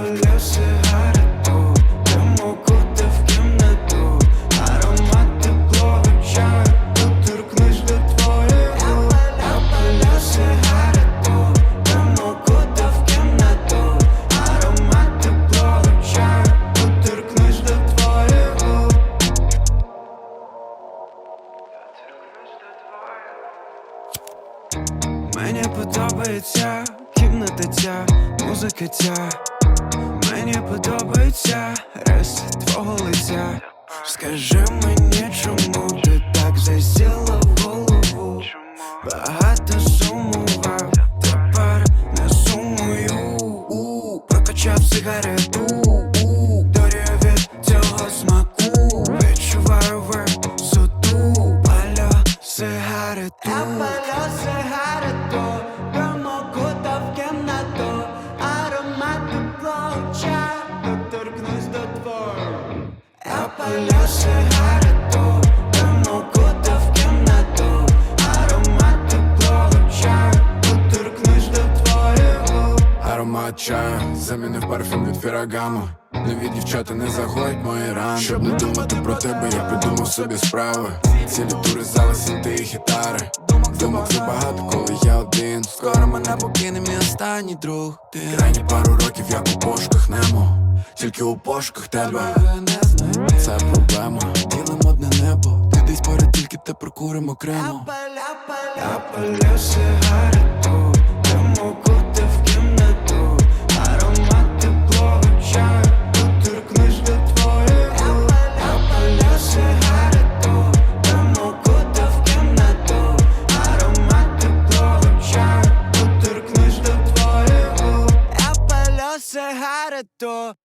палю сигарету, дим окутав кімнату, аромат теплого чаю, доторкнусь до твоїх губ. Я палю сигарету, дим окутав кімнату, аромат теплого чаю, доторкнусь до твоїх губ. Мені подобається кімната ця, музика ця. Мені подобається рис твого лиця. Скажи мені, чому ти так засіла в голову? Багато сумував, тепер не сумую. Прокачав сигарету, дорію від цього смаку. Відчуваю висоту, палю сигарету. Я палю сигарету, дим окутав кімнату, аромат теплого чаю, доторкнусь до твого. Я палю сигарету, дим окутав кімнату, аромат теплого чаю, доторкнусь до твоїх губ. Аромат чаю замінив парфюм від Феррагамо. Нові дівчата не загоять мої рани. Щоб не думати про тебе, я придумав собі справи. Цілі тури, зали, синти і гітари. Думок забагато, коли я один. Скоро мене покине мій останній друг. Ти крайні пару років, як у пошуках Немо. Тільки у пошуках тебе не знайти. Це проблема, ділим одне небо. Ти десь поряд, тільки те прокуримо окремо. Я палю сигарету, дим окутав кімнату, аромат теплого чаю, доторкнусь до твоїх губ. Я палю сигарету, дим окутав кімнату, аромат теплого чаю, доторкнусь до твоїх губ. Я палю сигарету.